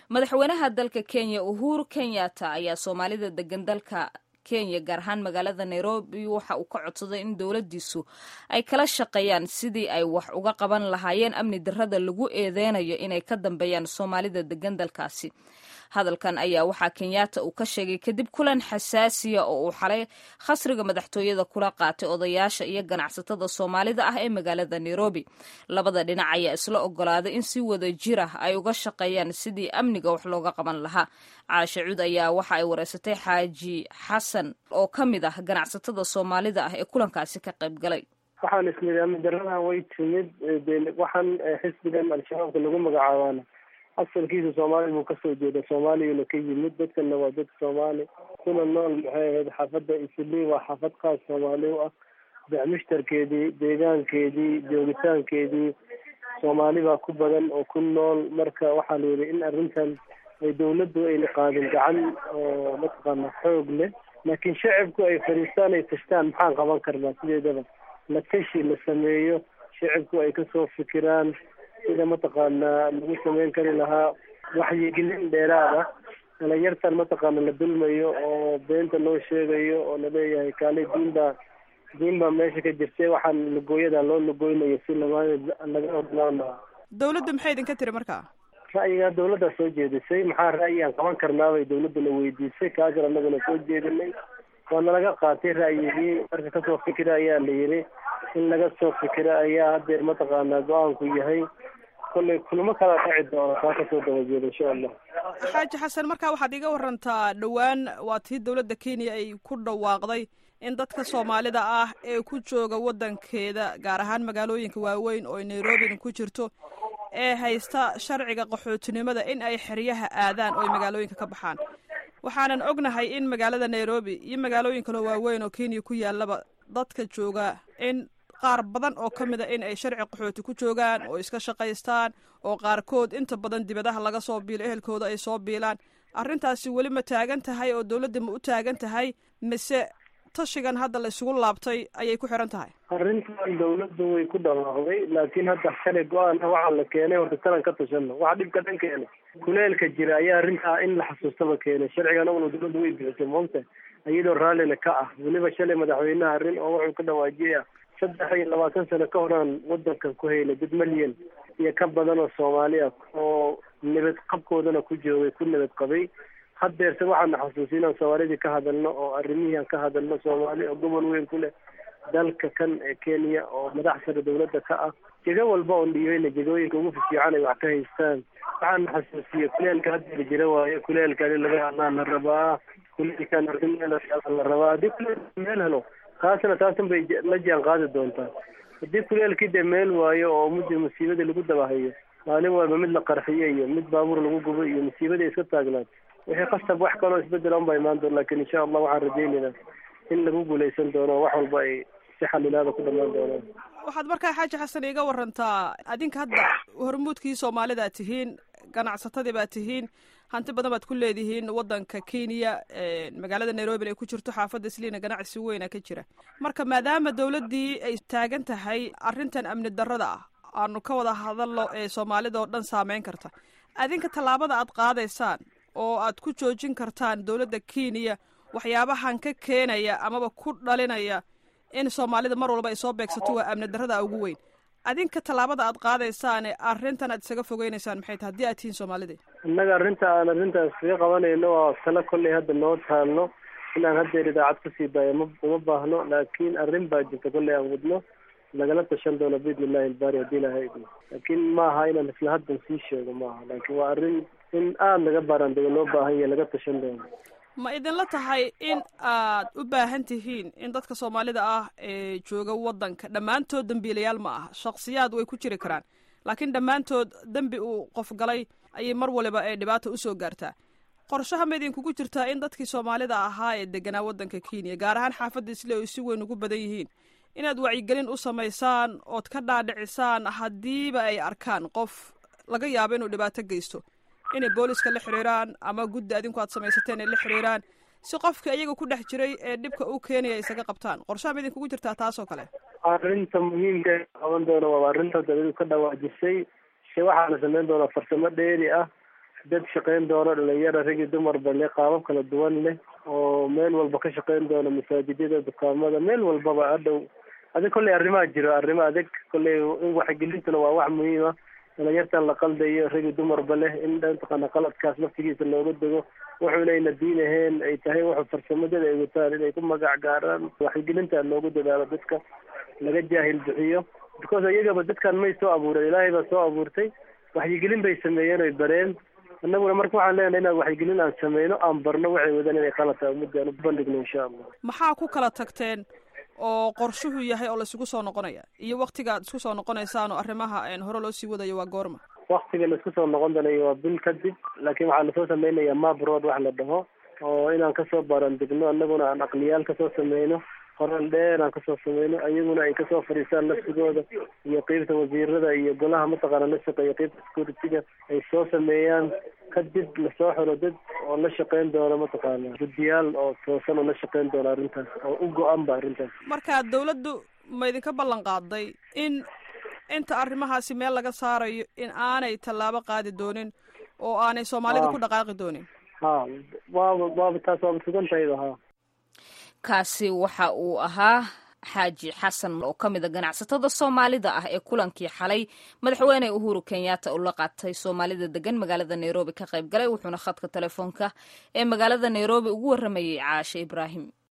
madaxweynaha dalka Kenya Uhuru Kenyatta ayaa Soomaalida degan dalka Kenya gaar ahaan magaalada Nairobi waxa uu ka codsaday in dowladdiisu ay kala shaqeeyaan sidii ay wax uga qaban lahaayeen amni darrada lagu eedeynayo inay ka dambeeyaan Soomaalida degan dalkaasi. Hadalkan ayaa waxaa Kenyatta uu ka sheegay kadib kulan xasaasiya oo uu xalay khasriga madaxtooyada kula qaatay odayaasha iyo ganacsatada Soomaalida ah ee magaalada Nairobi. Labada dhinac ayaa isla ogolaaday in si wada jir ah ay uga shaqeeyaan sidii amniga wax looga qaban lahaa. Caasha Cuud ayaa waxa ay wareysatay Xaaji Xasan oo ka mid ah ganacsatada Soomaalida ah ee kulankaasi ka qayb galay. waxaan ismid amni darrada way timid waxaan xisbigan al-shabaabka lagu magacaabana asalkiisa Soomaali buu kasoo jeeda Soomaaliyana ka yimid dadkana waa dad Soomaali kuna nool maxay ahayd xaafadda Islii waa xaafad qaas Soomaali ah mushtarkeedii deegaankeedii joogitaankeedii Soomaali baa ku badan oo ku nool marka waxaa la yidhi in arrintan ay dawladdu ayna qaadin gacan oo mataqaana xoog leh laakiin shacabku ay fariistaan ay tashtaan maxaan qaban karnaa sideedaba la tashi la sameeyo shacabku ay kasoo fikiraan sida mataqaanaa lagu sameyn kari lahaa waxyigelin dheeraad ah dhalinyartan mataqaana la dulmayo oo beenta loo sheegayo oo laleeyahay kaale diin baa meesha ka jirtay waxaan lugooyada loo lugoynayo si laga odlaan lahaa. Dawladdu maxay idinka tiri markaa? ra'yigaa dawladda soo jeedisay maxaa ra'yi aan qaban karnaabay dawladduna weydiisay kaasir annaguna soo jeedinay waana laga qaatay ra'yigii marka kasoo fikira ayaa la yidhi in laga soo fikira ayaa hadeer mataqaanaa go-aanku yahay kolley kulamo kala dhaci doona taa kasoo dabajeeda insha allah. Xaaji Xasan markaa waxaad iga warantaa dhowaan waa tii dawladda Kenya ay ku dhawaaqday in dadka Soomaalida ah ee ku jooga wadankeeda gaar ahaan magaalooyinka waaweyn oo Nairobi ku jirto ee haysta sharciga qaxootinimada in ay xeryaha aadaan oo ay magaalooyinka ka baxaan. Waxaanan ognahay in magaalada Nairobi iyo magaalooyin kale waaweyn oo Kenya ku yaalaba dadka jooga in qaar badan oo kamid ah in ay sharci qaxooti ku joogaan oo iska shaqaystaan oo qaarkood inta badan dibadaha laga soo biilo ehelkooda ay soo biilaan. Arrintaasi weli ma taagan tahay oo dawladda ma u taagan tahay mise tashigan hadda la isugu laabtay ayay ku xiran tahay? arrintan dawladdu way ku dhawaaqday laakiin hadda xalay go-aan waxaa la keenay horta talan ka tashano waxa dhibka dhan keenay kuleelka jira ayaa arrintaa in la xasuustaba keenay sharcigan uguna dawladdu way bixisay moonta iyadoo raallina ka ah weliba shalay madaxweynaha arrin oo wuxuu ka dhawaajiyay 23 sano ka horaan wadankan ku haylay dad malyan iyo ka badan oo Soomaali ah oo nabad qabkoodana ku joogay ku nabad qabay haddeerse waxaan xasuusinaa Soomaalida ka hadalno oo arrimihii ka hadalno Soomaali oo gobol weyn ku leh dalka kan ee Kenya oo madaxda dawladda ka ah jiga walba oo dhiyayna jigooyinka ugu fiican ay wax ka haystaan waxaan xasuusiyay kuleelka hadda jira waaye kuleelka laga hadlaan la rabaa kuleelka la rabaa dib meel helo kaasna taasan bay la jaan qaadi doontaa haddii kuleelkii de meel waayo oo musiibada lagu dabahayo maalin walba mid la qarxiyo iyo mid baabuur lagu gubo iyo musiibada iska taagnaad wixii qasab wax kaloo isbedel aan baa imaan doona laakiin insha Allah waxaan rajaynaynaa in lagu guuleysan doono wax walba ay si xalilaada ku dhamaan doonaan. Waxaad markaa Xaaji Xasan iga warantaa adinka hadda hormuudkii Soomaalida tihiin ganacsatadii baa tihiin hanti badan baad ku leedihiin wadanka Kenya magaalada Nairobi ay ku jirto xaafadda Islii ganacsi weyn ka jira marka maadaama dawladdii ay taagan tahay arrintan amni darrada ah aanu ka wada hadalno ee Soomaalida oo dhan saameyn karta adinka tallaabada aad qaadaysaan oo aad ku joojin kartaan dawladda Kenya waxyaabahan ka keenaya amaba ku dhalinaya in Soomaalida mar walba ay soo beegsato waa amni darrada ugu weyn adinka tallaabada aad qaadaysaan arrintan aad isaga fogeynaysaan maxay tahay haddii aad tihiin Soomaalida? Annaga arrintaas iska qabanayno waa tala kolley hadda noo taalo inaan hadda idaacad ku sii daayo uma baahno laakiin arrin baa jirta kolley aan wadno lagala tashan doono biidnillahi albaari haddii ilaahay idin laakiin maaha inaan isla haddan sii sheego maaha laakiin waa arrin in aada laga baaraandego loo baahan yahay laga tashan doono. Ma idinla tahay in aad u baahan tihiin in dadka Soomaalida ah ee jooga wadanka dhammaantood dambiilayaal ma aha shakhsiyaad way ku jiri karaan laakiin dhammaantood dambi uu qof galay ayay mar waliba ay dhibaato usoo gaartaa qorshaha ma idinkugu jirtaa in dadkii Soomaalida ahaa ee deganaa wadanka Kenya gaar ahaan xaafadda Islii oo si weyn ugu badan yihiin inaad wacyigelin u samaysaan ood ka dhaadhicisaan haddiiba ay arkaan qof laga yaabo inuu dhibaato geysto inay booliska la xiriiraan ama guddi adinku aad samaysateen ay la xiriiraan si qofka iyaga ku dhex jiray ee dhibka uu keenaya isaga qabtaan qorshaha ma idinkugu jirtaa taasoo kale? arrinta muhiimka qaban doona waa arrinta dawladdu ka dhawaajisay waxaana samayn doonaa farsamo dheeri ah dad shaqayn doono dhalinyara rag iyo dumarba leh qaabab kala duwan leh oo meel walba ka shaqayn doono masaajidada dukaamada meel walbaba hadhow adig kolley arrimaha jiro arrimo adag kolley in waxgelintuna waa wax muhiima dhalinyartan la qaldayo rag iyo dumarba leh in mataqaana qaladkaas laftigiisa looga dego wuxuu inayna diin ahayn ay tahay wuxuu farsamadada ay wataan inay ku magac gaaraan waxgelinta loogu dadaalo dadka laga jaahil bixiyo because iyagaba dadkan may soo abuureen ilaahay baa soo abuurtay waxyigelin bay sameeyeen oy bareen annaguna marka waxaan leenahay inaan waxyigelin aan sameyno aan barno waxay wadaan inay qalad tahay ummadda aan u bandhigno insha allah. maxaa ku kala tagteen oo qorshuhu yahay oo laisugu soo noqonaya iyo waktiga aad isku soo noqonaysaan oo arrimaha hore loo sii wadayo waa goorma? waktiga la isku soo noqon doonayo waa bil kadib laakiin waxaa lasoo sameynayaa map road wax la dhaho oo inaan kasoo baarandegno annaguna aan aqliyaal kasoo sameyno qoral dheer aan kasoo sameyno ayaguna ay kasoo fadhiistaan laftigooda iyo qeybta wasiirada iyo golaha mataqaana la shaqeeya qeybta security-ga ay soo sameeyaan kadib lasoo xiro dad oo la shaqeyn doono mataqaana guddiyaal oo toosan oo la shaqeyn doono arrintaas oo u go-an ba arrintaas. marka dawladdu ma idinka ballan qaaday in inta arrimahaasi meel laga saarayo in aanay tallaabo qaadi doonin oo aanay soomaalida ku dhaqaaqi doonin? ha waaba taas waaba sugantayda ha. kaasi waxa uu ahaa xaaji xasan oo ka mid a ganacsatada soomaalida ah ee kulankii xalay madaxweyne uhuru kenyatta uu la qaatay soomaalida degan magaalada nairobi ka qayb galay wuxuuna khadka telefoonka ee magaalada nairobi ugu warramayay caashe ibraahim.